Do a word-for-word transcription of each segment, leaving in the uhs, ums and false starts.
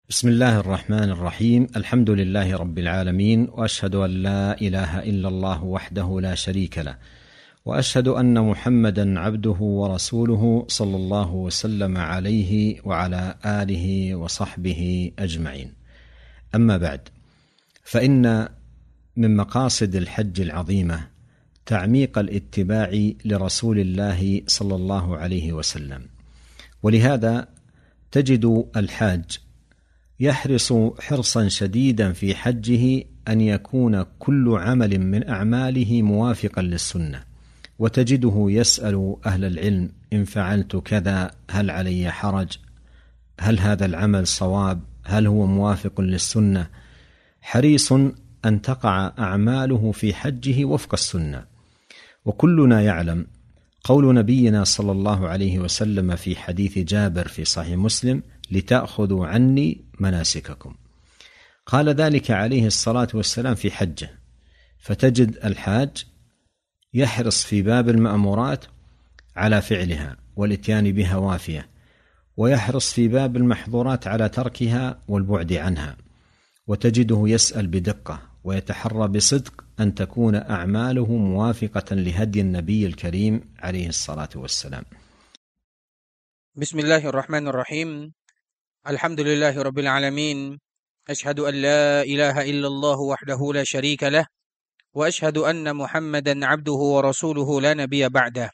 بسم الله الرحمن الرحيم. الحمد لله رب العالمين، وأشهد أن لا إله إلا الله وحده لا شريك له، وأشهد أن محمدا عبده ورسوله صلى الله وسلم عليه وعلى آله وصحبه أجمعين. أما بعد، فإن من مقاصد الحج العظيمة تعميق الاتباع لرسول الله صلى الله عليه وسلم، ولهذا تجد الحاج يحرص حرصا شديدا في حجه أن يكون كل عمل من أعماله موافقا للسنة، وتجده يسأل أهل العلم: إن فعلت كذا هل علي حرج؟ هل هذا العمل صواب؟ هل هو موافق للسنة؟ حريص أن تقع أعماله في حجه وفق السنة. وكلنا يعلم قول نبينا صلى الله عليه وسلم في حديث جابر في صحيح مسلم: لتأخذوا عني مناسككم. قال ذلك عليه الصلاة والسلام في حجه، فتجد الحاج يحرص في باب المأمورات على فعلها والإتيان بها وافية، ويحرص في باب المحظورات على تركها والبعد عنها، وتجده يسأل بدقة ويتحرى بصدق أن تكون أعماله موافقة لهدي النبي الكريم عليه الصلاة والسلام. بسم الله الرحمن الرحيم. الحمد لله رب العالمين. أشهد أن لا إله إلا الله وحده لا شريك له، وأشهد أن محمدا عبده ورسوله لا نبي بعده.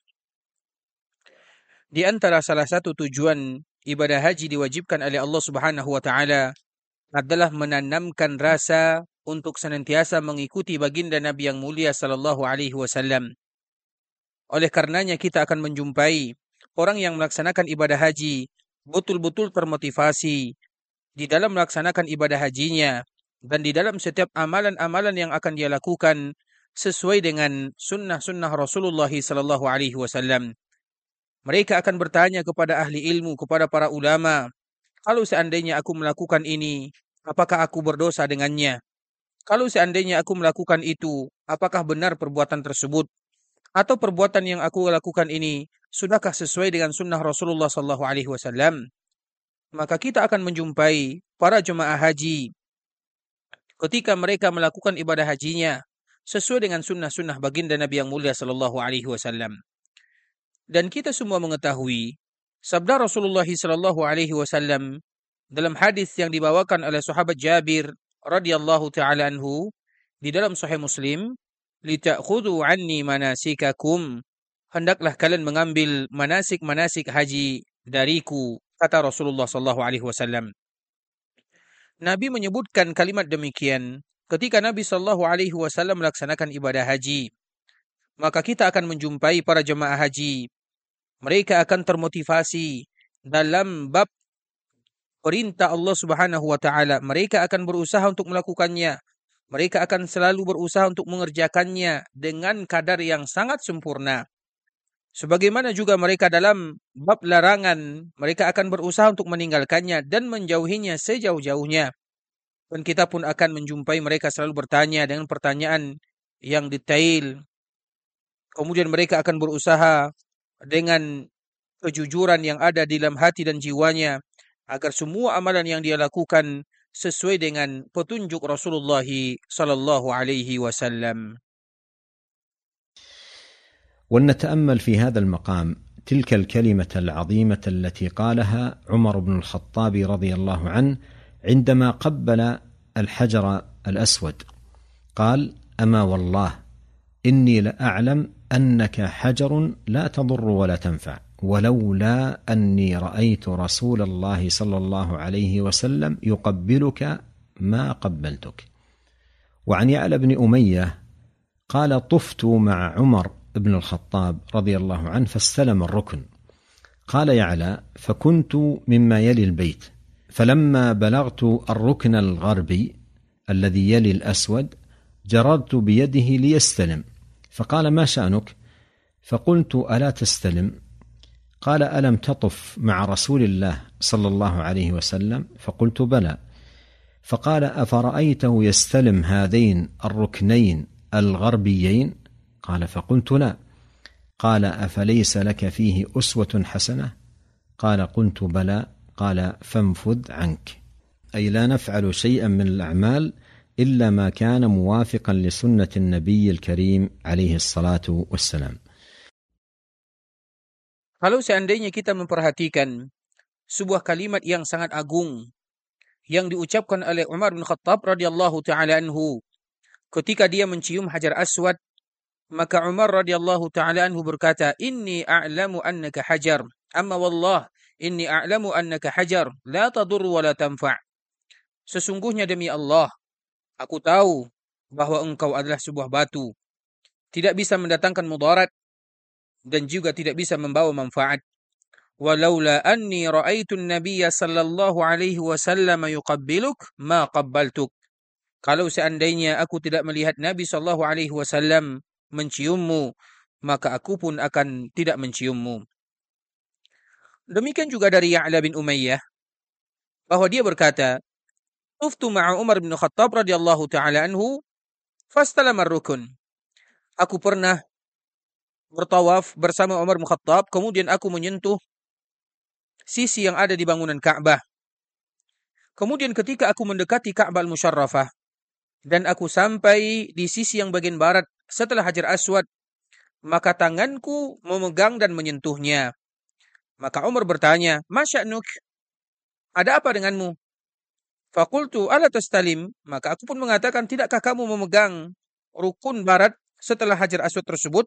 Di antara salah satu tujuan ibadah haji diwajibkan oleh Allah Subhanahu wa taala adalah menanamkan rasa untuk senantiasa mengikuti baginda Nabi yang mulia sallallahu alaihi wasallam. Oleh karenanya kita akan menjumpai orang yang melaksanakan ibadah haji betul-betul termotivasi di dalam melaksanakan ibadah hajinya dan di dalam setiap amalan-amalan yang akan dia lakukan sesuai dengan sunnah-sunnah Rasulullah sallallahu alaihi wasallam. Mereka akan bertanya kepada ahli ilmu, kepada para ulama, kalau seandainya aku melakukan ini, apakah aku berdosa dengannya? Kalau seandainya aku melakukan itu, apakah benar perbuatan tersebut? Atau perbuatan yang aku lakukan ini sudahkah sesuai dengan sunnah Rasulullah sallallahu alaihi wasallam? Maka kita akan menjumpai para jemaah haji ketika mereka melakukan ibadah hajinya sesuai dengan sunnah-sunnah baginda Nabi yang mulia sallallahu alaihi wasallam. Dan kita semua mengetahui sabda Rasulullah sallallahu alaihi wasallam dalam hadis yang dibawakan oleh sahabat Jabir radhiyallahu taala anhu di dalam Sahih Muslim, "Lita'khudhu 'anni manasikakum." Hendaklah kalian mengambil manasik-manasik haji dariku, kata Rasulullah sallallahu alaihi wasallam. Nabi menyebutkan kalimat demikian ketika Nabi sallallahu alaihi wasallam melaksanakan ibadah haji. Maka kita akan menjumpai para jemaah haji, mereka akan termotivasi dalam bab perintah Allah Subhanahu wa taala. Mereka akan berusaha untuk melakukannya. Mereka akan selalu berusaha untuk mengerjakannya dengan kadar yang sangat sempurna. Sebagaimana juga mereka dalam bab larangan, mereka akan berusaha untuk meninggalkannya dan menjauhinya sejauh-jauhnya. Dan kita pun akan menjumpai mereka selalu bertanya dengan pertanyaan yang detail. Kemudian mereka akan berusaha dengan kejujuran yang ada di dalam hati dan jiwanya agar semua amalan yang dia lakukan sesuai dengan petunjuk Rasulullah sallallahu alaihi wasallam. ولنتأمل في هذا المقام تلك الكلمة العظيمة التي قالها عمر بن الخطاب رضي الله عنه عندما قبل الحجر الأسود. قال: أما والله إني لأعلم أنك حجر لا تضر ولا تنفع، ولولا أني رأيت رسول الله صلى الله عليه وسلم يقبلك ما قبلتك. وعن يعلى بن أمية قال: طفت مع عمر بن الخطاب رضي الله عنه فاستلم الركن. قال يعلى: فكنت مما يلي البيت، فلما بلغت الركن الغربي الذي يلي الأسود جررت بيده ليستلم، فقال: ما شأنك؟ فقلت: ألا تستلم؟ قال: ألم تطف مع رسول الله صلى الله عليه وسلم؟ فقلت: بلى. فقال: أفرأيته يستلم هذين الركنين الغربيين؟ قال: فقلت: لا. قال: أفليس لك فيه أسوة حسنة؟ قال: قلت: بلى. قال: فانفذ عنك. أي لا نفعل شيئا من الأعمال إلا ما كان موافقا لسنة النبي الكريم عليه الصلاة والسلام. Kalau seandainya kita memperhatikan sebuah kalimat yang sangat agung yang diucapkan oleh Umar bin Khattab radhiyallahu taala anhu ketika dia mencium Hajar Aswad, maka Umar radhiyallahu taala anhu berkata, "Inni a'lamu annaka hajar, amma wallah inni a'lamu annaka hajar, la tadur wa la tanfa'." Sesungguhnya demi Allah, aku tahu bahwa engkau adalah sebuah batu, tidak bisa mendatangkan mudarat dan juga tidak bisa membawa manfaat. Walaula anni ra'aitu an-nabiyya sallallahu alaihi wasallam yuqabbiluk ma qabbaltuk. Kalau seandainya aku tidak melihat Nabi sallallahu alaihi wasallam menciummu, maka aku pun akan tidak menciummu. Demikian juga dari Ya'la bin Umayyah bahwa dia berkata, "Tuftu ma'a Umar bin Khattab radhiyallahu taala anhu fastalama ar-rukun." Aku pernah bertawaf bersama Umar bin Khattab, kemudian aku menyentuh sisi yang ada di bangunan Ka'bah. Kemudian ketika aku mendekati Ka'bah al-Musyarrafah dan aku sampai di sisi yang bagian barat setelah Hajar Aswad, maka tanganku memegang dan menyentuhnya. Maka Umar bertanya, "Ma sya'nuk? Ada apa denganmu?" Faqultu ala tastalim, maka aku pun mengatakan, "Tidakkah kamu memegang rukun barat setelah Hajar Aswad tersebut?"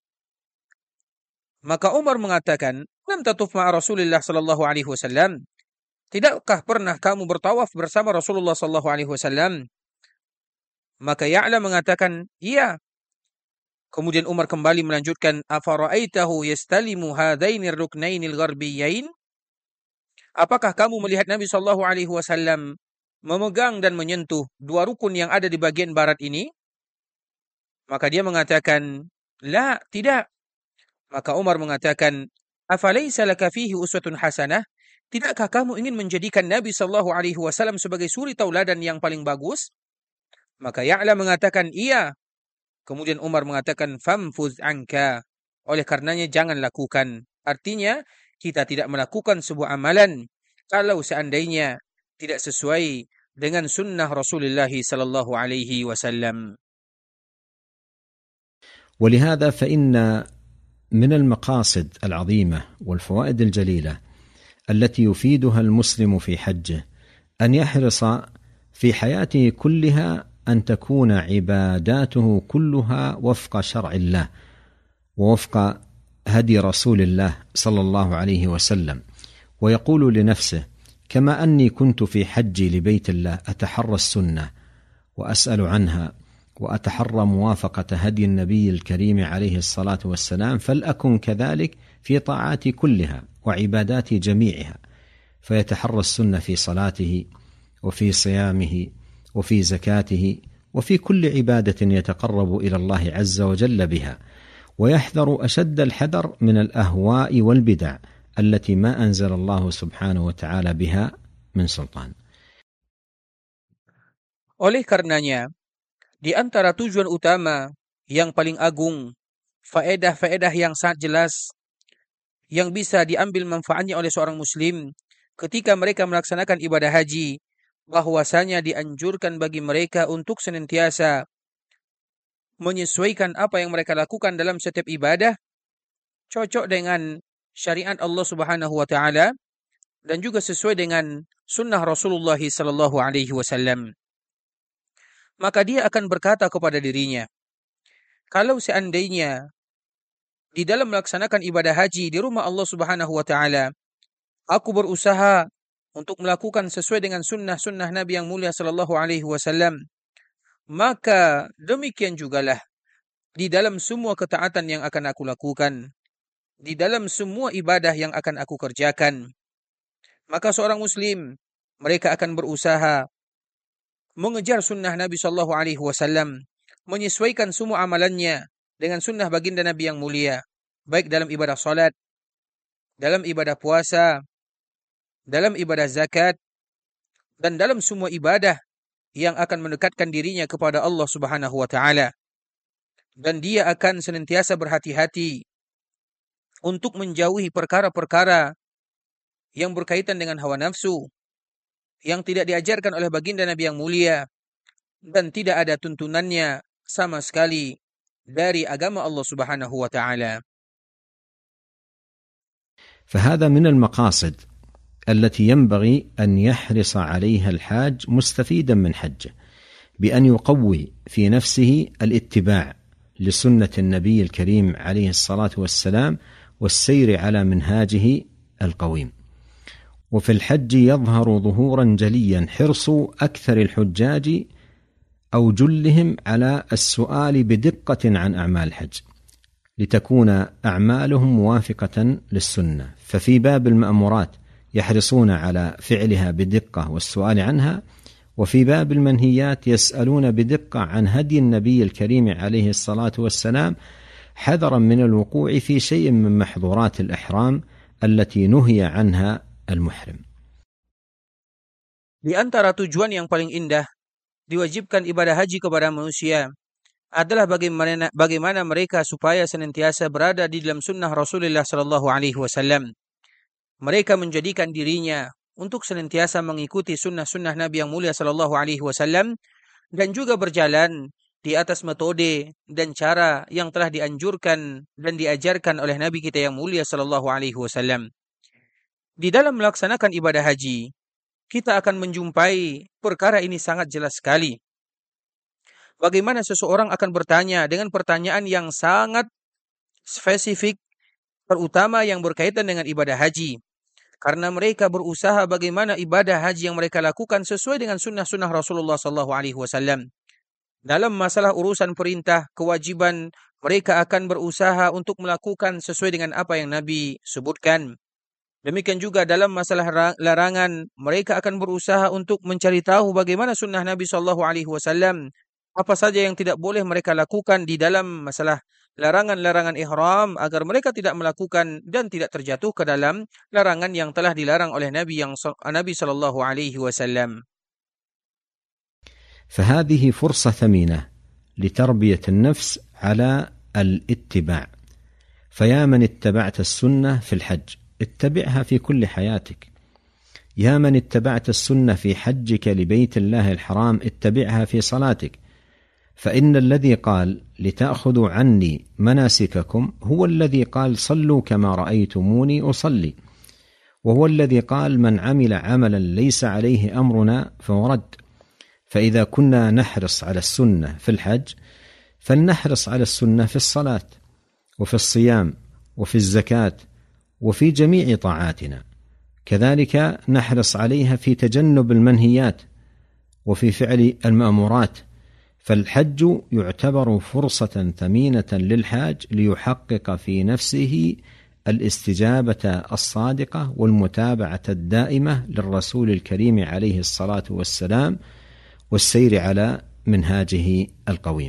Maka Umar mengatakan, "Lam tatuf ma'a Rasulillah sallallahu alaihi wasallam." Tidakkah pernah kamu bertawaf bersama Rasulullah sallallahu alaihi wasallam? Maka Ya'la mengatakan, "Iya." Kemudian Umar kembali melanjutkan, "Afara'aitahu yastalimu hadainir ruknainil gharbiyyain?" Apakah kamu melihat Nabi sallallahu alaihi wasallam memegang dan menyentuh dua rukun yang ada di bagian barat ini? Maka dia mengatakan, "La, tidak." Maka Umar mengatakan, "Afalaysa laka fihi uswatun hasanah?" Tidakkah kamu ingin menjadikan Nabi sallallahu alaihi wasallam sebagai suri tauladan yang paling bagus? Maka Ya'la mengatakan, "Iya." Kemudian Umar mengatakan, "Famfuz anka." Oleh karenanya jangan lakukan. Artinya, kita tidak melakukan sebuah amalan kalau seandainya tidak sesuai dengan sunnah Rasulullah sallallahu alaihi wasallam. ولهذا فإن من المقاصد العظيمة والفوائد الجليلة التي يفيدها المسلم في حجه أن يحرص في حياته كلها أن تكون عباداته كلها وفق شرع الله ووفق هدي رسول الله صلى الله عليه وسلم، ويقول لنفسه: كما أني كنت في حجي لبيت الله أتحرى السنة وأسأل عنها وأتحرى موافقة هدي النبي الكريم عليه الصلاة والسلام، فلأكن كذلك في طاعاتي كلها وعباداتي جميعها، فيتحرى السنة في صلاته وفي صيامه وفي زكاته وفي كل عبادة يتقرب إلى الله عز وجل بها، ويحذر أشد الحذر من الأهواء والبدع التي ما أنزل الله سبحانه وتعالى بها من سلطان. Oleh karenanya, di antara tujuan utama yang paling agung, faedah-faedah yang sangat jelas yang bisa diambil manfaatnya oleh seorang muslim ketika mereka melaksanakan ibadah haji, bahwasanya dianjurkan bagi mereka untuk senantiasa menyesuaikan apa yang mereka lakukan dalam setiap ibadah cocok dengan syariat Allah Subhanahu wa taala dan juga sesuai dengan sunnah Rasulullah sallallahu alaihi wasallam. Maka dia akan berkata kepada dirinya, kalau seandainya di dalam melaksanakan ibadah haji di rumah Allah Subhanahu wa taala, aku berusaha untuk melakukan sesuai dengan sunnah-sunnah Nabi yang mulia sallallahu alaihi wasallam, maka demikian jugalah di dalam semua ketaatan yang akan aku lakukan, di dalam semua ibadah yang akan aku kerjakan, maka seorang muslim mereka akan berusaha mengejar sunnah Nabi sallallahu alaihi wasallam, menyesuaikan semua amalannya dengan sunnah baginda Nabi yang mulia, baik dalam ibadah salat, dalam ibadah puasa, dalam ibadah zakat, dan dalam semua ibadah yang akan mendekatkan dirinya kepada Allah Subhanahu wa taala. Dan dia akan senantiasa berhati-hati untuk menjauhi perkara-perkara yang berkaitan dengan hawa nafsu, yang tidak diajarkan oleh baginda Nabi yang mulia dan tidak ada tuntunannya sama sekali dari agama Allah Subhanahu wa taala. فهذا من المقاصد التي ينبغي أن يحرص عليها الحاج مستفيدا من حجه، بأن يقوي في نفسه الاتباع لسنة النبي الكريم عليه الصلاة والسلام والسير على منهاجه القويم. وفي الحج يظهر ظهورا جليا حرص أكثر الحجاج أو جلهم على السؤال بدقة عن أعمال الحج لتكون أعمالهم موافقة للسنة، ففي باب المأمورات يحرصون على فعلها بدقة والسؤال عنها، وفي باب المنهيات يسألون بدقة عن هدي النبي الكريم عليه الصلاة والسلام حذرا من الوقوع في شيء من محظورات الإحرام التي نهي عنها المحرم. Di antara tujuan yang paling indah diwajibkan ibadah haji kepada manusia adalah bagaimana, bagaimana mereka supaya senantiasa berada di dalam sunnah Rasulullah sallallahu alaihi wasallam. Mereka menjadikan dirinya untuk senantiasa mengikuti sunnah-sunnah Nabi yang mulia sallallahu alaihi wasallam dan juga berjalan di atas metode dan cara yang telah dianjurkan dan diajarkan oleh Nabi kita yang mulia sallallahu alaihi wasallam. Di dalam melaksanakan ibadah haji, kita akan menjumpai perkara ini sangat jelas sekali. Bagaimana seseorang akan bertanya dengan pertanyaan yang sangat spesifik, terutama yang berkaitan dengan ibadah haji. Karena mereka berusaha bagaimana ibadah haji yang mereka lakukan sesuai dengan sunnah-sunnah Rasulullah sallallahu alaihi wasallam. Dalam masalah urusan perintah, kewajiban, mereka akan berusaha untuk melakukan sesuai dengan apa yang Nabi sebutkan. Demikian juga dalam masalah larangan, mereka akan berusaha untuk mencari tahu bagaimana sunnah Nabi sallallahu alaihi wasallam. Apa saja yang tidak boleh mereka lakukan di dalam masalah larangan-larangan ihram agar mereka tidak melakukan dan tidak terjatuh ke dalam larangan yang telah dilarang oleh Nabi yang Nabi sallallahu alaihi wasallam. فهذه فرصة ثمينة لتربية النفس على الاتباع، فيا من اتبعت السنة في الحج اتبعها في كل حياتك، يا من اتبعت السنة في حجك لبيت الله الحرام اتبعها في صلاتك، فإن الذي قال لتأخذوا عني مناسككم هو الذي قال صلوا كما رأيتموني أصلي، وهو الذي قال من عمل عملا ليس عليه أمرنا فهو رد. فإذا كنا نحرص على السنة في الحج فلنحرص على السنة في الصلاة وفي الصيام وفي الزكاة وفي جميع طاعاتنا، كذلك نحرص عليها في تجنب المنهيات وفي فعل المأمورات. فالحج يعتبر فرصة ثمينة للحاج ليحقق في نفسه الاستجابة الصادقة والمتابعة الدائمة للرسول الكريم عليه الصلاة والسلام والسير على منهاجه القويم.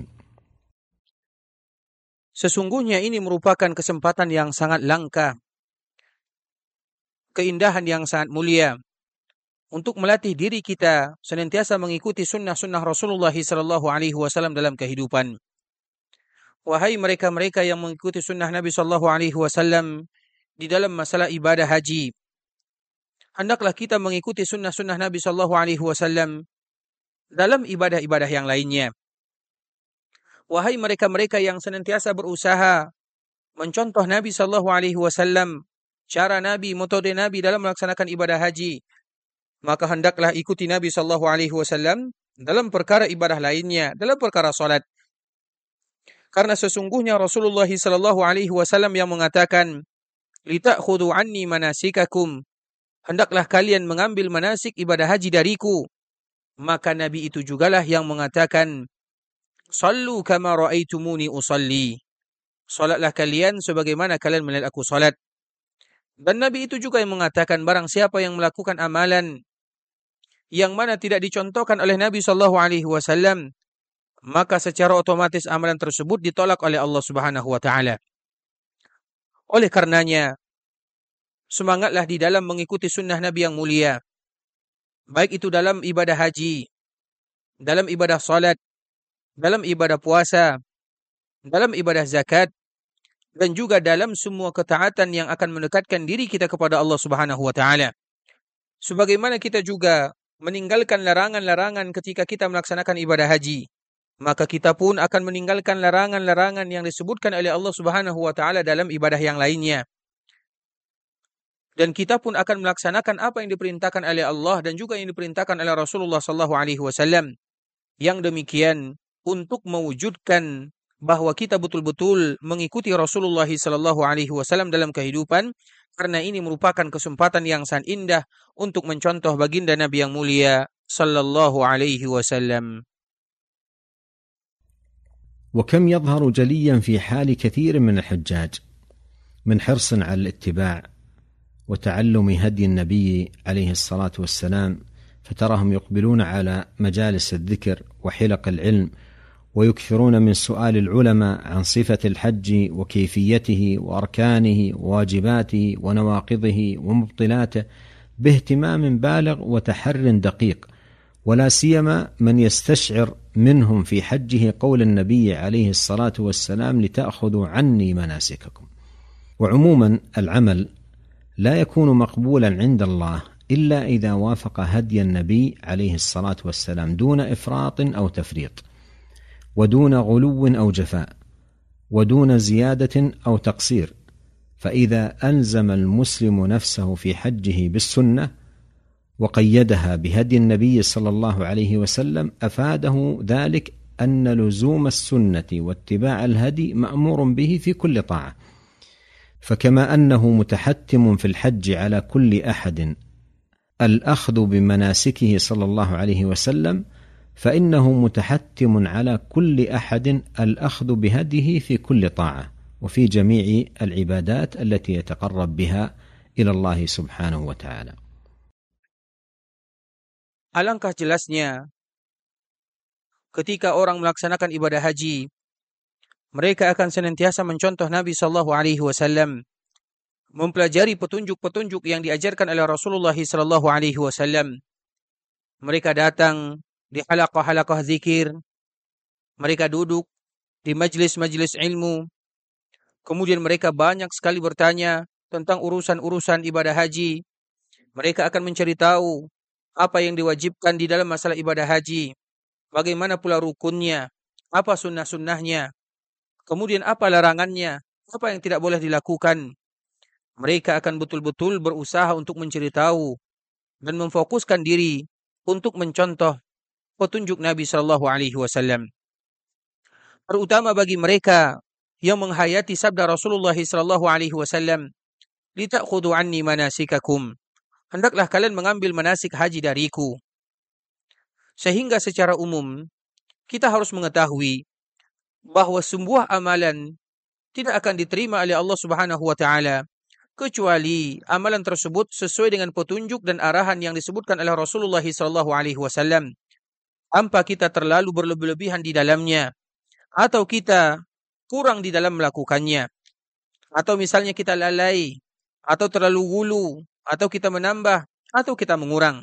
Sesungguhnya ini merupakan kesempatan yang sangat langka, keindahan yang sangat mulia untuk melatih diri kita senantiasa mengikuti sunnah-sunnah Rasulullah sallallahu alaihi wasallam dalam kehidupan. Wahai mereka-mereka yang mengikuti sunnah Nabi sallallahu alaihi wasallam di dalam masalah ibadah haji, hendaklah kita mengikuti sunnah-sunnah Nabi sallallahu alaihi wasallam dalam ibadah-ibadah yang lainnya. Wahai mereka-mereka yang senantiasa berusaha mencontoh Nabi sallallahu alaihi wasallam, cara Nabi, metode Nabi dalam melaksanakan ibadah haji, maka hendaklah ikuti Nabi sallallahu alaihi wasallam dalam perkara ibadah lainnya, dalam perkara salat. Karena sesungguhnya Rasulullah sallallahu alaihi wasallam yang mengatakan, "Lita'khudhu anni manasikakum." Hendaklah kalian mengambil manasik ibadah haji dariku. Maka Nabi itu jugalah yang mengatakan, "Sallu kama ra'aitumuni usalli." Salatlah kalian sebagaimana kalian melihat aku salat. Dan Nabi itu juga yang mengatakan, barang siapa yang melakukan amalan yang mana tidak dicontohkan oleh Nabi sallallahu alaihi wasallam, maka secara otomatis amalan tersebut ditolak oleh Allah Subhanahu wa taala. Oleh karenanya, semangatlah di dalam mengikuti sunnah Nabi yang mulia, baik itu dalam ibadah haji, dalam ibadah salat, dalam ibadah puasa, dalam ibadah zakat, dan juga dalam semua ketaatan yang akan mendekatkan diri kita kepada Allah Subhanahu wa taala. Sebagaimana kita juga meninggalkan larangan-larangan ketika kita melaksanakan ibadah haji, maka kita pun akan meninggalkan larangan-larangan yang disebutkan oleh Allah Subhanahu wa taala dalam ibadah yang lainnya. Dan kita pun akan melaksanakan apa yang diperintahkan oleh Allah dan juga yang diperintahkan oleh Rasulullah sallallahu alaihi wasallam. Yang demikian untuk mewujudkan bahwa kita betul-betul mengikuti Rasulullah sallallahu alaihi wasallam dalam kehidupan, karena ini merupakan kesempatan yang sangat indah untuk mencontoh baginda Nabi yang mulia sallallahu alaihi wasallam. وكم يظهر جليا في حال كثير من الحجاج من حرص على الاتباع وتعلم هدي النبي عليه الصلاة والسلام، فتراهم يقبلون على مجالس الذكر وحلق العلم ويكثرون من سؤال العلماء عن صفة الحج وكيفيته وأركانه وواجباته ونواقضه ومبطلاته باهتمام بالغ وتحر دقيق، ولا سيما من يستشعر منهم في حجه قول النبي عليه الصلاة والسلام لتأخذوا عني مناسككم. وعموما العمل لا يكون مقبولا عند الله إلا إذا وافق هدي النبي عليه الصلاة والسلام دون إفراط أو تفريط، ودون غلو أو جفاء، ودون زيادة أو تقصير. فإذا ألزم المسلم نفسه في حجه بالسنة وقيدها بهدي النبي صلى الله عليه وسلم أفاده ذلك أن لزوم السنة واتباع الهدي مأمور به في كل طاعة. فكما أنه متحتم في الحج على كل أحد الأخذ بمناسكه صلى الله عليه وسلم، فإنه متحتم على كل أحد الأخذ بهديه في كل طاعة وفي جميع العبادات التي يتقرب بها إلى الله سبحانه وتعالى. Alangkah jelasnya ketika orang melaksanakan ibadah haji, mereka akan senantiasa mencontoh Nabi sallallahu alaihi wasallam, mempelajari petunjuk-petunjuk yang diajarkan oleh Rasulullah sallallahu alaihi wasallam. Mereka datang di halaqah-halaqah zikir, mereka duduk di majlis-majlis ilmu, kemudian mereka banyak sekali bertanya tentang urusan-urusan ibadah haji. Mereka akan mencari tahu apa yang diwajibkan di dalam masalah ibadah haji, bagaimana pula rukunnya, apa sunnah-sunnahnya, kemudian apa larangannya, apa yang tidak boleh dilakukan. Mereka akan betul-betul berusaha untuk mencari tahu dan memfokuskan diri untuk mencontoh petunjuk Nabi sallallahu alaihi wasallam. Terutama bagi mereka yang menghayati sabda Rasulullah sallallahu alaihi wasallam, "Lita'khudhu anni manasikakum." Hendaklah kalian mengambil manasik haji dariku. Sehingga secara umum kita harus mengetahui bahwa sebuah amalan tidak akan diterima oleh Allah Subhanahu wa taala kecuali amalan tersebut sesuai dengan petunjuk dan arahan yang disebutkan oleh Rasulullah sallallahu alaihi wasallam. Tanpa kita terlalu berlebih-lebihan di dalamnya, atau kita kurang di dalam melakukannya, atau misalnya kita lalai, atau terlalu gulu, atau kita menambah, atau kita mengurang.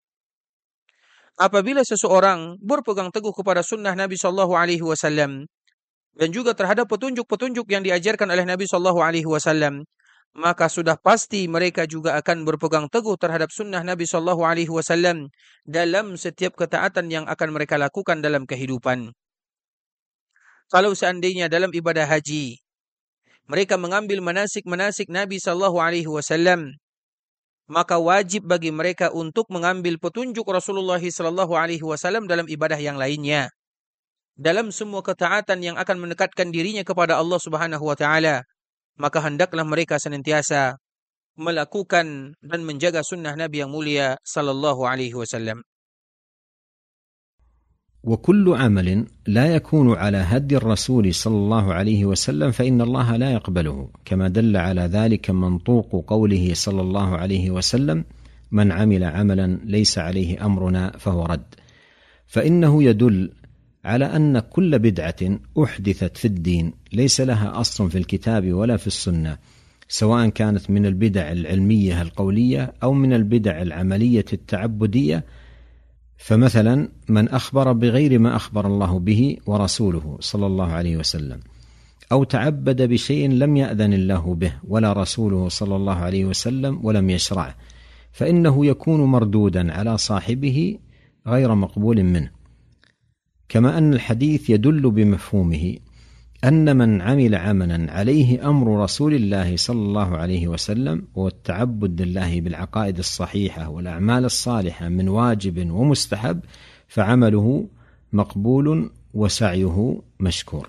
Apabila seseorang berpegang teguh kepada sunnah Nabi sallallahu alaihi wasallam dan juga terhadap petunjuk-petunjuk yang diajarkan oleh Nabi sallallahu alaihi wasallam, maka sudah pasti mereka juga akan berpegang teguh terhadap sunnah Nabi sallallahu alaihi wasallam dalam setiap ketaatan yang akan mereka lakukan dalam kehidupan. Kalau seandainya dalam ibadah haji mereka mengambil manasik-manasik Nabi sallallahu alaihi wasallam, maka wajib bagi mereka untuk mengambil petunjuk Rasulullah sallallahu alaihi wasallam dalam ibadah yang lainnya. Dalam semua ketaatan yang akan mendekatkan dirinya kepada Allah Subhanahu wa taala, maka hendaklah mereka senantiasa melakukan dan menjaga sunnah Nabi yang mulia sallallahu alaihi wasallam. وكل عمل لا يكون على هدي الرسول صلى الله عليه وسلم فإن الله لا يقبله، كما دل على ذلك منطوق قوله صلى الله عليه وسلم: من عمل عملا ليس عليه أمرنا فهو رد. فإنه يدل على أن كل بدعة أحدثت في الدين ليس لها أصل في الكتاب ولا في السنة، سواء كانت من البدع العلمية القولية أو من البدع العملية التعبدية. فمثلا من أخبر بغير ما أخبر الله به ورسوله صلى الله عليه وسلم، أو تعبد بشيء لم يأذن الله به ولا رسوله صلى الله عليه وسلم ولم يشرعه، فإنه يكون مردودا على صاحبه غير مقبول منه، كما أن الحديث يدل بمفهومه أن من عمل عملا عليه أمر رسول الله صلى الله عليه وسلم والتعبد لله بالعقائد الصحيحة والأعمال الصالحة من واجب ومستحب فعمله مقبول وسعيه مشكور.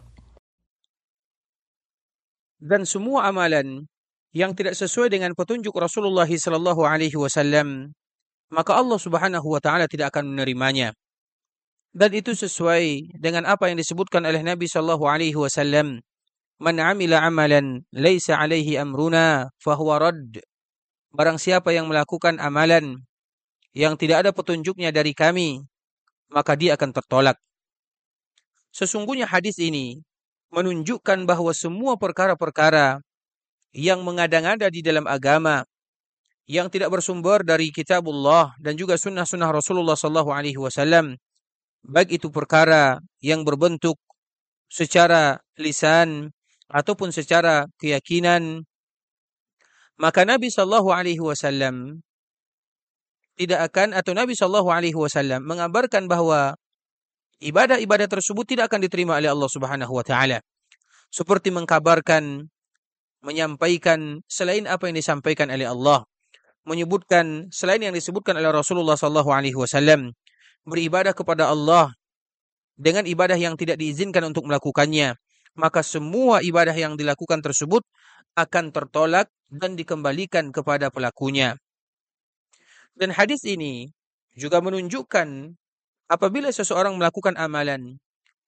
Dan semua amalan yang tidak sesuai dengan petunjuk Rasulullah sallallahu alaihi wasallam, maka Allah Subhanahu wa taala tidak akan menerimanya. Dan itu sesuai dengan apa yang disebutkan oleh Nabi sallallahu alaihi wasallam, "Man 'amila 'amalan laisa 'alaihi amruna fahuwa radd." Barang siapa yang melakukan amalan yang tidak ada petunjuknya dari kami, maka dia akan tertolak. Sesungguhnya hadis ini menunjukkan bahwa semua perkara-perkara yang mengada-ngada di dalam agama yang tidak bersumber dari kitabullah dan juga sunnah-sunnah Rasulullah sallallahu alaihi wasallam, baik itu perkara yang berbentuk secara lisan ataupun secara keyakinan, maka Nabi sallallahu alaihi wasallam tidak akan atau Nabi sallallahu alaihi wasallam mengabarkan bahwa ibadah-ibadah tersebut tidak akan diterima oleh Allah Subhanahu wa taala. Seperti mengkabarkan, menyampaikan selain apa yang disampaikan oleh Allah, menyebutkan selain yang disebutkan oleh Rasulullah sallallahu alaihi wasallam, beribadah kepada Allah dengan ibadah yang tidak diizinkan untuk melakukannya, maka semua ibadah yang dilakukan tersebut akan tertolak dan dikembalikan kepada pelakunya. Dan hadis ini juga menunjukkan apabila seseorang melakukan amalan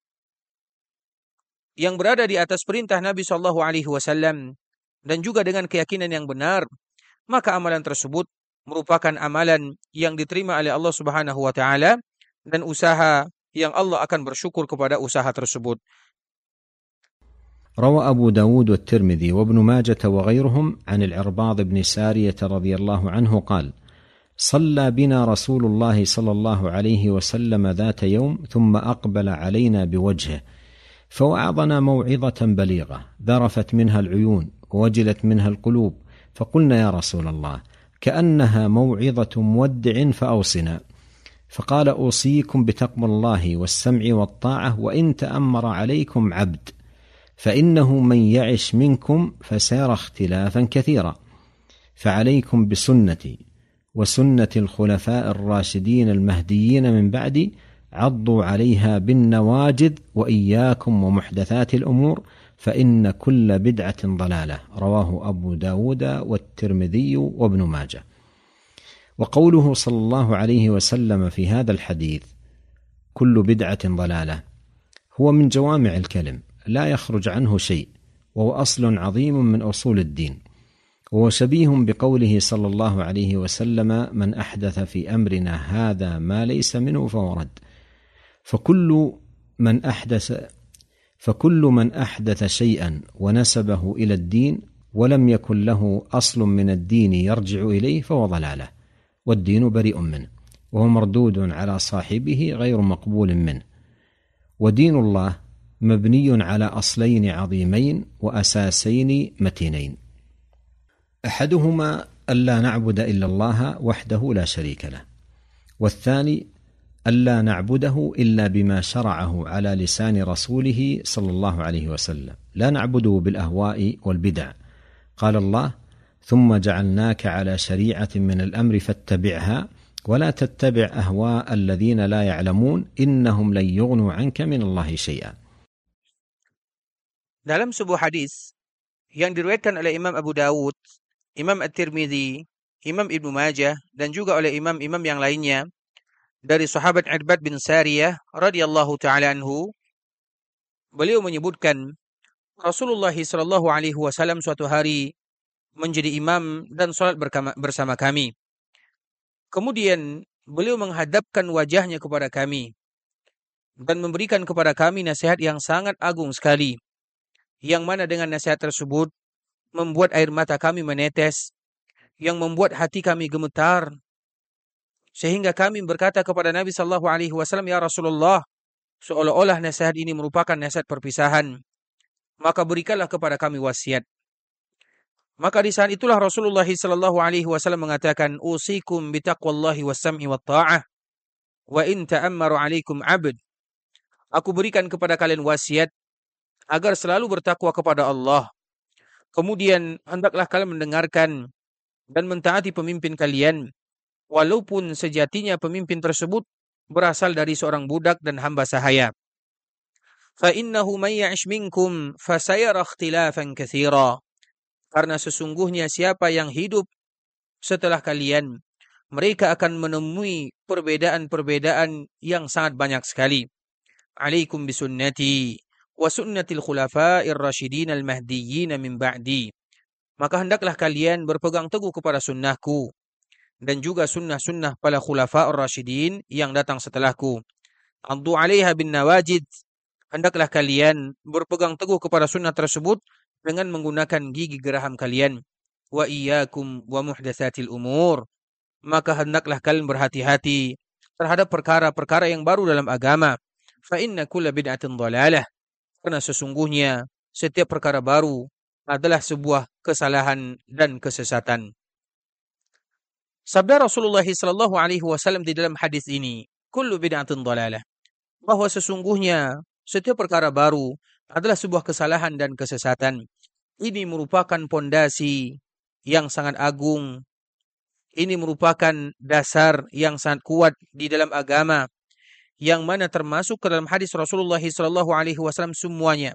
yang berada di atas perintah Nabi sallallahu alaihi wasallam dan juga dengan keyakinan yang benar, maka amalan tersebut merupakan amalan yang diterima oleh Allah Subhanahu wa taala dan usaha yang Allah akan bersyukur kepada usaha tersebut. روى أبو داود والترمذي وابن ماجة وغيرهم عن العرباض بن سارية رضي الله عنه قال: صلى بنا رسول الله صلى الله عليه وسلم ذات يوم ثم أقبل علينا بوجهه فوعظنا موعظة بليغة ذرفت منها العيون ووجلت منها القلوب، فقلنا يا رسول الله كأنها موعظة مودع فأوصنا. فقال: أوصيكم بتقوى الله والسمع والطاعة وإن تأمر عليكم عبد، فإنه من يعش منكم فسيرى اختلافا كثيرا، فعليكم بسنتي وسنة الخلفاء الراشدين المهديين من بعدي، عضوا عليها بالنواجذ وإياكم ومحدثات الأمور فإن كل بدعة ضلالة. رواه أبو داود والترمذي وابن ماجه. وقوله صلى الله عليه وسلم في هذا الحديث كل بدعة ضلالة هو من جوامع الكلم لا يخرج عنه شيء، وهو أصل عظيم من أصول الدين، وهو شبيه بقوله صلى الله عليه وسلم: من أحدث في أمرنا هذا ما ليس منه فهو رد. فكل من أحدث فكل من أحدث شيئا ونسبه إلى الدين ولم يكن له أصل من الدين يرجع إليه فهو ضلالة، والدين بريء منه، وهو مردود على صاحبه غير مقبول منه. ودين الله مبني على أصلين عظيمين وأساسين متينين، أحدهما ألا نعبد إلا الله وحده لا شريك له، والثاني ألا نعبده إلا بما شرعه على لسان رسوله صلى الله عليه وسلم، لا نعبده بالأهواء والبدع. قال الله: ثم جعلناك على شريعة من الأمر فاتبعها ولا تتبع أهواء الذين لا يعلمون إنهم لن يغنوا عنك من الله شيئا. Dalam sebuah hadis yang diriwayatkan oleh Imam Abu Dawud, Imam At-Tirmidzi, Imam Ibnu Majah dan juga oleh imam-imam yang lainnya dari sahabat Irbad bin Sariyah radhiyallahu taala anhu, beliau menyebutkan Rasulullah sallallahu alaihi wasallam suatu hari menjadi imam dan salat bersama kami. Kemudian beliau menghadapkan wajahnya kepada kami dan memberikan kepada kami nasihat yang sangat agung sekali, yang mana dengan nasihat tersebut membuat air mata kami menetes, yang membuat hati kami gemetar, sehingga kami berkata kepada Nabi sallallahu alaihi wasallam, "Ya Rasulullah, seolah-olah nasihat ini merupakan nasihat perpisahan, maka berikanlah kepada kami wasiat." Maka di saat itulah Rasulullah sallallahu alaihi wasallam mengatakan, "Usikum bitaqwallahi was-sam'i wat-tha'ah wa in ta'ammaru 'alaikum 'abd." Aku berikan kepada kalian wasiat agar selalu bertakwa kepada Allah. Kemudian hendaklah kalian mendengarkan dan mentaati pemimpin kalian, walaupun sejatinya pemimpin tersebut berasal dari seorang budak dan hamba sahaya. Fa innahu may ya'ish minkum fasayara ikhtilafan katsira. Karena sesungguhnya siapa yang hidup setelah kalian, mereka akan menemui perbedaan-perbedaan yang sangat banyak sekali. Alaikum bisunnati wa sunnatil khulafa'ir rasyidin al-mahdiyyin min ba'di. Maka hendaklah kalian berpegang teguh kepada sunnahku dan juga sunnah-sunnah para khulafa'ur rasyidin yang datang setelahku. Addu 'alaiha bin nawajid. Hendaklah kalian berpegang teguh kepada sunnah tersebut dengan menggunakan gigi geraham kalian. Wa iyyakum wa muhdatsatil umur. Maka hendaklah kalian berhati-hati terhadap perkara-perkara yang baru dalam agama. Fa inna kulla bid'atin dhalalah. Karena sesungguhnya setiap perkara baru adalah sebuah kesalahan dan kesesatan. Sabda Rasulullah sallallahu alaihi wasallam di dalam hadis ini, kullu bid'atin dhalalah, bahwa sesungguhnya setiap perkara baru adalah sebuah kesalahan dan kesesatan. Ini merupakan pondasi yang sangat agung. Ini merupakan dasar yang sangat kuat di dalam agama, yang mana termasuk ke dalam hadis Rasulullah sallallahu alaihi wasallam semuanya.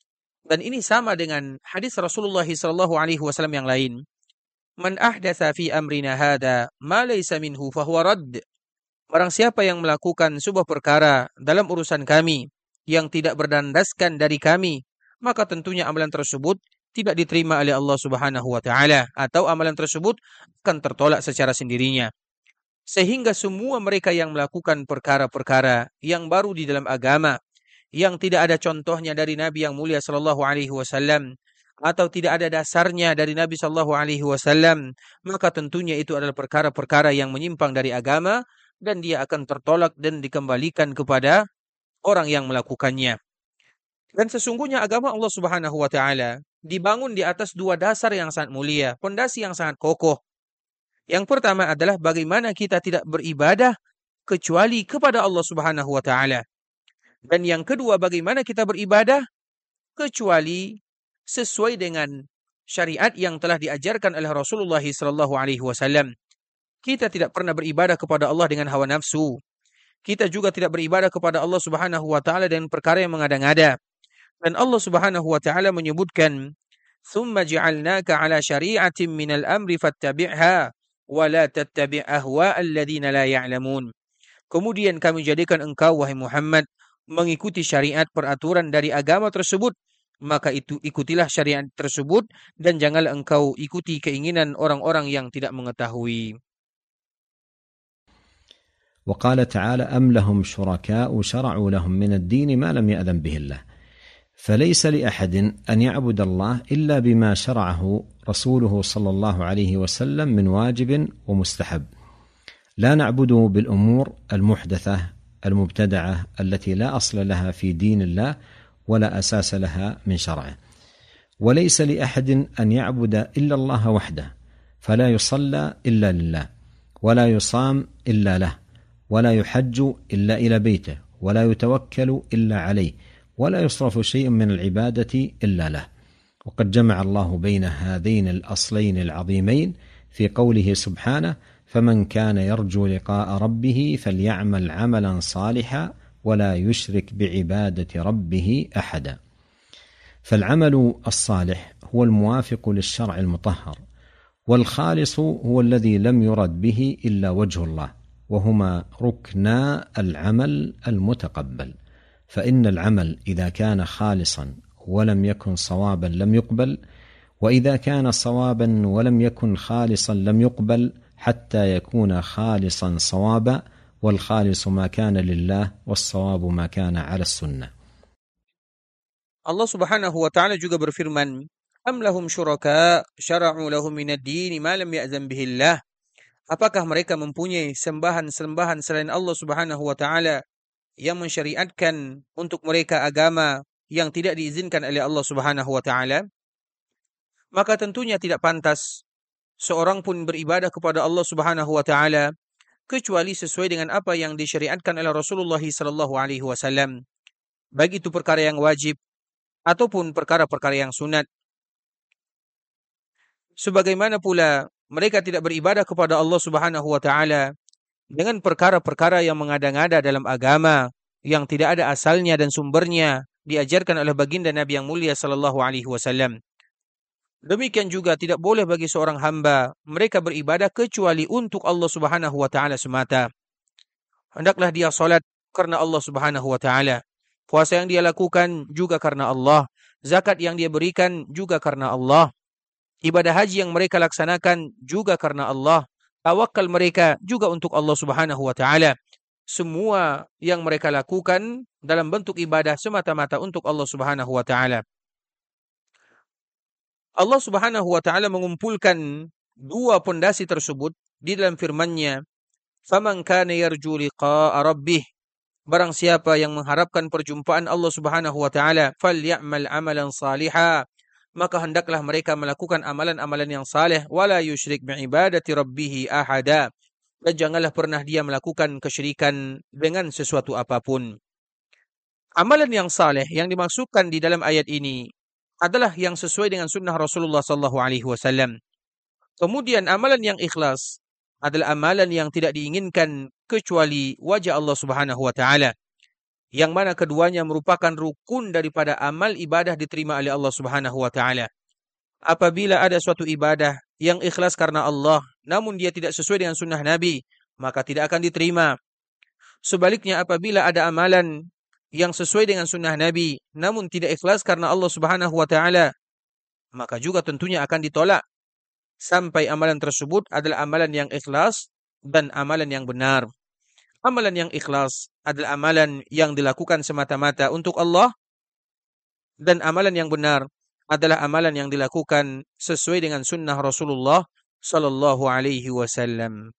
Dan ini sama dengan hadis Rasulullah sallallahu alaihi wasallam yang lain. Man ahdatsa fi amrina hada ma laysa minhu fahuwa radd. Barang siapa yang melakukan sebuah perkara dalam urusan kami yang tidak berdasarkan dari kami, maka tentunya amalan tersebut tidak diterima oleh Allah Subhanahu wa taala, atau amalan tersebut akan tertolak secara sendirinya. Sehingga semua mereka yang melakukan perkara-perkara yang baru di dalam agama, yang tidak ada contohnya dari Nabi yang mulia sallallahu alaihi wasallam, atau tidak ada dasarnya dari Nabi sallallahu alaihi wasallam, maka tentunya itu adalah perkara-perkara yang menyimpang dari agama, dan dia akan tertolak dan dikembalikan kepada orang yang melakukannya. Dan sesungguhnya agama Allah Subhanahu wa taala dibangun di atas dua dasar yang sangat mulia, pondasi yang sangat kokoh. Yang pertama adalah bagaimana kita tidak beribadah kecuali kepada Allah Subhanahu wa taala. Dan yang kedua, bagaimana kita beribadah kecuali sesuai dengan syariat yang telah diajarkan oleh Rasulullah sallallahu alaihi wasallam. Kita tidak pernah beribadah kepada Allah dengan hawa nafsu. Kita juga tidak beribadah kepada Allah Subhanahu wa taala dengan perkara yang mengada-ngada. Dan Allah Subhanahu wa taala menyebutkan, "Tsumma ja'alnaka 'ala syari'atin minal amri fattabi'ha wa la tattabi' ahwa'al ladzina la ya'lamun." Kemudian kami jadikan engkau wahai Muhammad mengikuti syariat peraturan dari agama tersebut, maka itu ikutilah syariat tersebut dan janganlah engkau ikuti keinginan orang-orang yang tidak mengetahui. وقال تعالى أم لهم شركاء شرعوا لهم من الدين ما لم يأذن به الله فليس لأحد أن يعبد الله إلا بما شرعه رسوله صلى الله عليه وسلم من واجب ومستحب لا نعبده بالأمور المحدثة المبتدعة التي لا أصل لها في دين الله ولا أساس لها من شرعه وليس لأحد أن يعبد إلا الله وحده فلا يصلى إلا لله ولا يصام إلا له ولا يحج إلا إلى بيته ولا يتوكل إلا عليه ولا يصرف شيء من العبادة إلا له وقد جمع الله بين هذين الأصلين العظيمين في قوله سبحانه فمن كان يرجو لقاء ربه فليعمل عملا صالحا ولا يشرك بعبادة ربه أحدا فالعمل الصالح هو الموافق للشرع المطهر والخالص هو الذي لم يرد به إلا وجه الله وهما ركنا العمل المتقبل فإن العمل إذا كان خالصا ولم يكن صوابا لم يقبل وإذا كان صوابا ولم يكن خالصا لم يقبل حتى يكون خالصا صوابا والخالص ما كان لله والصواب ما كان على السنة. Allah Subhanahu wa taala juga berfirman, "Am lahum syuraka syara'u lahum minad din ma lam ya'zan bihi Allah." Apakah mereka mempunyai sembahan-sembahan selain Allah Subhanahu wa taala yang mensyariatkan untuk mereka agama yang tidak diizinkan oleh Allah Subhanahu wa taala? maka tentunya tidak pantas seorang pun beribadah kepada Allah Subhanahu wa taala kecuali sesuai dengan apa yang disyariatkan oleh Rasulullah sallallahu alaihi wasallam, baik itu perkara yang wajib ataupun perkara-perkara yang sunat. Sebagaimana pula mereka tidak beribadah kepada Allah Subhanahu wa taala dengan perkara-perkara yang mengada-ngada dalam agama yang tidak ada asalnya dan sumbernya diajarkan oleh baginda Nabi yang mulia sallallahu alaihi wasallam. Demikian juga tidak boleh bagi seorang hamba mereka beribadah kecuali untuk Allah Subhanahu wa taala semata. Hendaklah dia salat karena Allah Subhanahu wa taala. Puasa yang dia lakukan juga karena Allah, zakat yang dia berikan juga karena Allah. Ibadah haji yang mereka laksanakan juga karena Allah. Tawakal mereka juga untuk Allah Subhanahu wa taala. Semua yang mereka lakukan dalam bentuk ibadah semata-mata untuk Allah Subhanahu wa taala. Allah Subhanahu wa taala mengumpulkan dua pondasi tersebut di dalam firman-Nya, "Faman kana yarju liqa'a rabbih." Barang siapa yang mengharapkan perjumpaan Allah Subhanahu wa taala, falyamal amalan salihah, maka hendaklah mereka melakukan amalan-amalan yang saleh, wala yusyrik bi'ibadati rabbih ahada, dan janganlah pernah dia melakukan kesyirikan dengan sesuatu apapun. Amalan yang saleh yang dimaksudkan di dalam ayat ini adalah yang sesuai dengan sunnah Rasulullah sallallahu alaihi wasallam. Kemudian amalan yang ikhlas adalah amalan yang tidak diinginkan kecuali wajah Allah Subhanahu wa taala, yang mana keduanya merupakan rukun daripada amal ibadah diterima oleh Allah Subhanahu wa taala. Apabila ada suatu ibadah yang ikhlas karena Allah, namun dia tidak sesuai dengan sunnah Nabi, maka tidak akan diterima. Sebaliknya, apabila ada amalan yang sesuai dengan sunnah Nabi, namun tidak ikhlas karena Allah Subhanahu wa taala, maka juga tentunya akan ditolak. Sampai amalan tersebut adalah amalan yang ikhlas dan amalan yang benar. Amalan yang ikhlas adalah amalan yang dilakukan semata-mata untuk Allah, dan amalan yang benar adalah amalan yang dilakukan sesuai dengan sunnah Rasulullah sallallahu alaihi wasallam.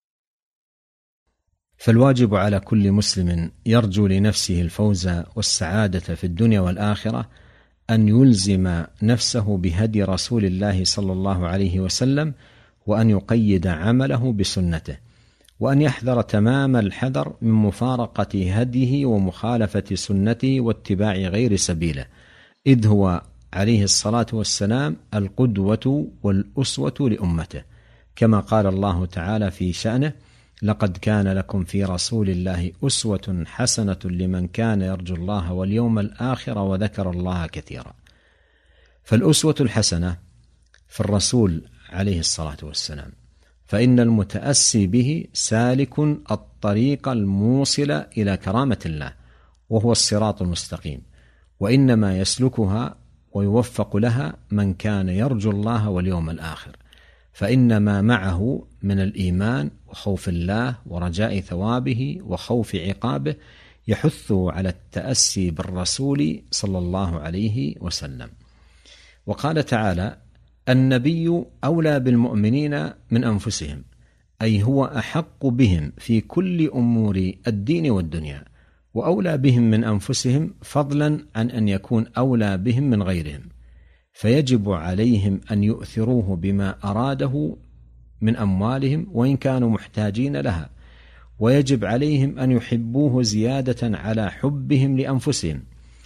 فالواجب على كل مسلم يرجو لنفسه الفوز والسعادة في الدنيا والآخرة أن يلزم نفسه بهدي رسول الله صلى الله عليه وسلم، وأن يقيد عمله بسنته، وأن يحذر تمام الحذر من مفارقة هديه ومخالفة سنته واتباع غير سبيله، إذ هو عليه الصلاة والسلام القدوة والأسوة لأمته، كما قال الله تعالى في شأنه: لقد كان لكم في رسول الله أسوة حسنة لمن كان يرجو الله واليوم الآخر وذكر الله كثيرا. فالأسوة الحسنة في الرسول عليه الصلاة والسلام، فإن المتأسي به سالك الطريق الموصل إلى كرامة الله، وهو الصراط المستقيم، وإنما يسلكها ويوفق لها من كان يرجو الله واليوم الآخر، فإن ما معه من الإيمان وخوف الله ورجاء ثوابه وخوف عقابه يحث على التأسي بالرسول صلى الله عليه وسلم. وقال تعالى: النبي أولى بالمؤمنين من أنفسهم، أي هو أحق بهم في كل أمور الدين والدنيا، وأولى بهم من أنفسهم فضلا عن أن يكون أولى بهم من غيرهم، فيجب عليهم أن يؤثروه بما أراده من أموالهم وإن كانوا محتاجين لها، ويجب عليهم أن يحبوه زيادة على حبهم لأنفسهم،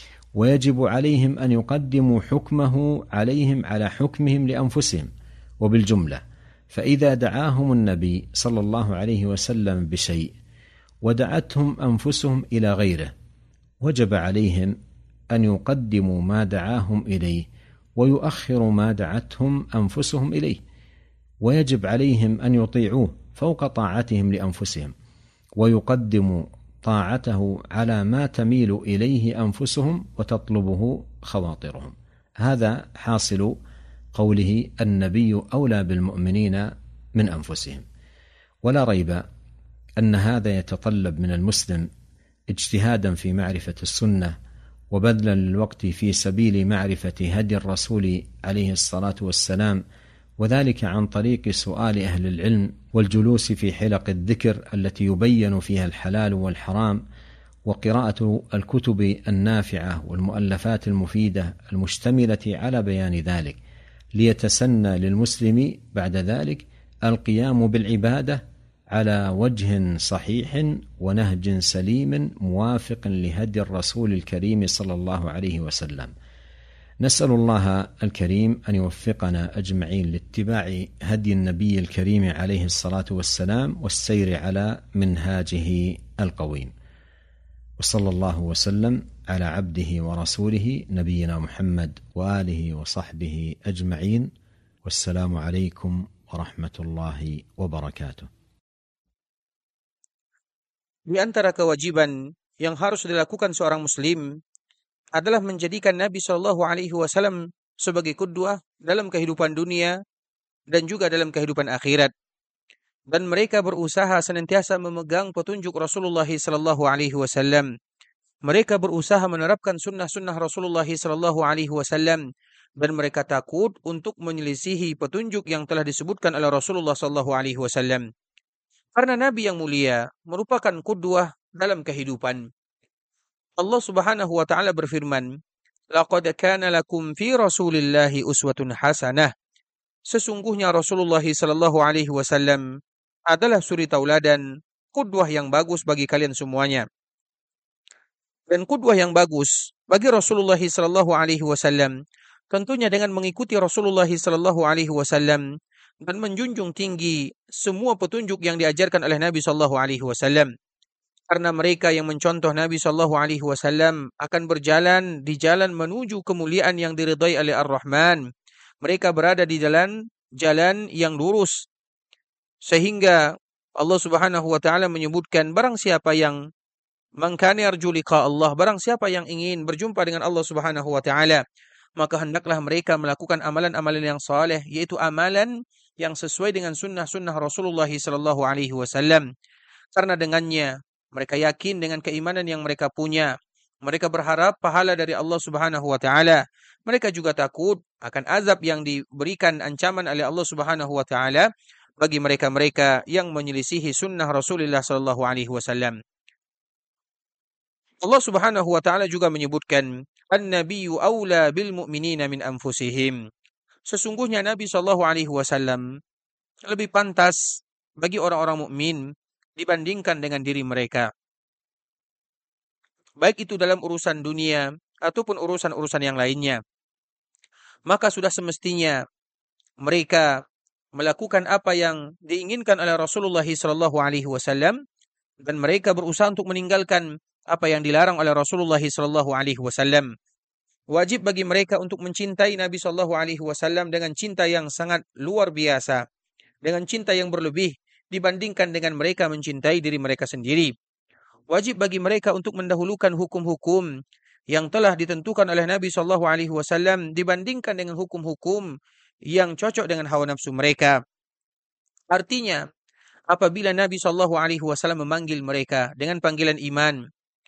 ويجب عليهم أن يقدموا حكمه عليهم على حكمهم لأنفسهم. وبالجملة، فإذا دعاهم النبي صلى الله عليه وسلم بشيء ودعتهم أنفسهم إلى غيره، وجب عليهم أن يقدموا ما دعاهم إليه ويؤخروا ما دعتهم أنفسهم إليه، ويجب عليهم أن يطيعوه فوق طاعتهم لأنفسهم، ويقدموا طاعته على ما تميل إليه أنفسهم وتطلبه خواطرهم. هذا حاصل قوله: النبي أولى بالمؤمنين من أنفسهم. ولا ريب أن هذا يتطلب من المسلم اجتهادا في معرفة السنة، وبذلا للوقت في سبيل معرفة هدي الرسول عليه الصلاة والسلام، وذلك عن طريق سؤال أهل العلم والجلوس في حلق الذكر التي يبين فيها الحلال والحرام، وقراءة الكتب النافعة والمؤلفات المفيدة المشتملة على بيان ذلك، ليتسنى للمسلم بعد ذلك القيام بالعبادة على وجه صحيح ونهج سليم موافق لهدي الرسول الكريم صلى الله عليه وسلم. نسأل الله الكريم أن يوفقنا أجمعين لاتباع هدي النبي الكريم عليه الصلاة والسلام والسير على منهاجه القويم. وصلى الله وسلم على عبده ورسوله نبينا محمد وآله وصحبه أجمعين. والسلام عليكم ورحمة الله وبركاته. Di antara kewajiban yang harus dilakukan seorang muslim adalah menjadikan Nabi Shallallahu Alaihi Wasallam sebagai qudwah dalam kehidupan dunia dan juga dalam kehidupan akhirat. Dan mereka berusaha senantiasa memegang petunjuk Rasulullah Shallallahu Alaihi Wasallam. Mereka berusaha menerapkan sunnah-sunnah Rasulullah Shallallahu Alaihi Wasallam dan mereka takut untuk menyelisihi petunjuk yang telah disebutkan oleh Rasulullah Shallallahu Alaihi Wasallam. Karena Nabi yang mulia merupakan qudwah dalam kehidupan. Allah Subhanahu wa taala berfirman, "Laqad kana lakum fi Rasulillahi uswatun hasanah." Sesungguhnya Rasulullah sallallahu alaihi wasallam adalah suri tauladan, qudwah yang bagus bagi kalian semuanya. Dan qudwah yang bagus bagi Rasulullah sallallahu alaihi wasallam tentunya dengan mengikuti Rasulullah sallallahu alaihi wasallam dan menjunjung tinggi semua petunjuk yang diajarkan oleh Nabi sallallahu alaihi wasallam. Karena mereka yang mencontoh Nabi sallallahu alaihi wasallam akan berjalan di jalan menuju kemuliaan yang diridhai oleh Ar-Rahman. Mereka berada di jalan jalan yang lurus. Sehingga Allah Subhanahu wa taala menyebutkan barang siapa yang man kana yarju liqa Allah, barang siapa yang ingin berjumpa dengan Allah Subhanahu wa taala, maka hendaklah mereka melakukan amalan-amalan yang saleh, yaitu amalan yang sesuai dengan sunnah-sunnah Rasulullah sallallahu alaihi wasallam. Karena dengannya mereka yakin dengan keimanan yang mereka punya. Mereka berharap pahala dari Allah Subhanahu wa taala. Mereka juga takut akan azab yang diberikan ancaman oleh Allah Subhanahu wa taala bagi mereka-mereka yang menyelisihi sunnah Rasulullah sallallahu alaihi wasallam. Allah Subhanahu wa taala juga menyebutkan, "An-nabiyyu aula bil mu'minina min anfusihim." Sesungguhnya Nabi sallallahu alaihi wasallam lebih pantas bagi orang-orang mukmin dibandingkan dengan diri mereka. Baik itu dalam urusan dunia ataupun urusan-urusan yang lainnya. Maka sudah semestinya mereka melakukan apa yang diinginkan oleh Rasulullah sallallahu alaihi wasallam dan mereka berusaha untuk meninggalkan apa yang dilarang oleh Rasulullah sallallahu alaihi wasallam. Wajib bagi mereka untuk mencintai Nabi sallallahu alaihi wasallam dengan cinta yang sangat luar biasa, dengan cinta yang berlebih dibandingkan dengan mereka mencintai diri mereka sendiri. Wajib bagi mereka untuk mendahulukan hukum-hukum yang telah ditentukan oleh Nabi sallallahu alaihi wasallam dibandingkan dengan hukum-hukum yang cocok dengan hawa nafsu mereka. Artinya, apabila Nabi sallallahu alaihi wasallam memanggil mereka dengan panggilan iman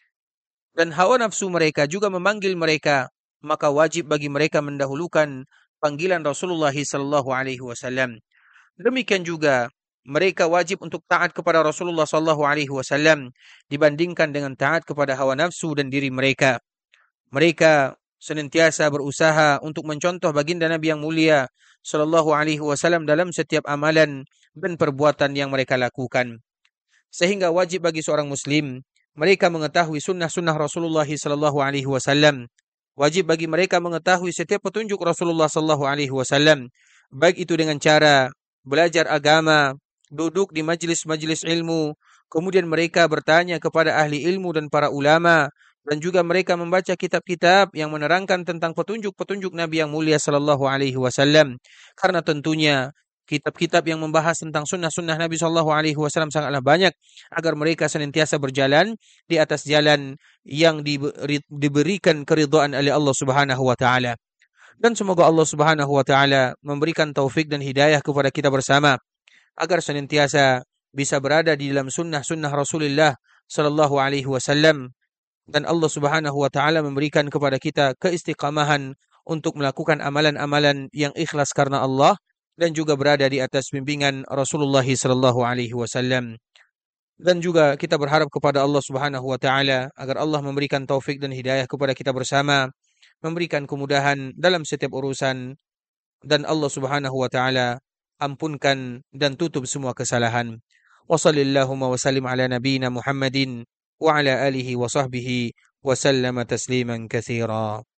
dan hawa nafsu mereka juga memanggil mereka, maka wajib bagi mereka mendahulukan panggilan Rasulullah sallallahu alaihi wasallam. Demikian juga mereka wajib untuk taat kepada Rasulullah sallallahu alaihi wasallam dibandingkan dengan taat kepada hawa nafsu dan diri mereka. Mereka senantiasa berusaha untuk mencontoh baginda Nabi yang mulia sallallahu alaihi wasallam dalam setiap amalan dan perbuatan yang mereka lakukan. Sehingga wajib bagi seorang muslim mereka mengetahui sunnah-sunnah Rasulullah sallallahu alaihi wasallam. Wajib bagi mereka mengetahui setiap petunjuk Rasulullah sallallahu alaihi wasallam, baik itu dengan cara belajar agama, duduk di majelis-majelis ilmu, kemudian mereka bertanya kepada ahli ilmu dan para ulama, dan juga mereka membaca kitab-kitab yang menerangkan tentang petunjuk-petunjuk Nabi yang mulia sallallahu alaihi wasallam. Karena tentunya kitab-kitab yang membahas tentang sunnah-sunnah Nabi sallallahu alaihi wasallam sangatlah banyak, agar mereka senantiasa berjalan di atas jalan yang diberi, diberikan keridhaan oleh Allah Subhanahu wa taala. Dan semoga Allah Subhanahu wa taala memberikan taufik dan hidayah kepada kita bersama agar senantiasa bisa berada di dalam sunnah-sunnah Rasulullah sallallahu alaihi wasallam, dan Allah Subhanahu wa taala memberikan kepada kita keistiqamahan untuk melakukan amalan-amalan yang ikhlas karena Allah dan juga berada di atas bimbingan Rasulullah sallallahu alaihi wasallam. Dan juga kita berharap kepada Allah Subhanahu wa taala agar Allah memberikan taufik dan hidayah kepada kita bersama, memberikan kemudahan dalam setiap urusan dan Allah Subhanahu wa taala ampunkan dan tutup semua kesalahan. Wa sallallahu wa sallim ala nabiyyina Muhammadin wa ala alihi wa sahbihi wa sallama tasliman katsira.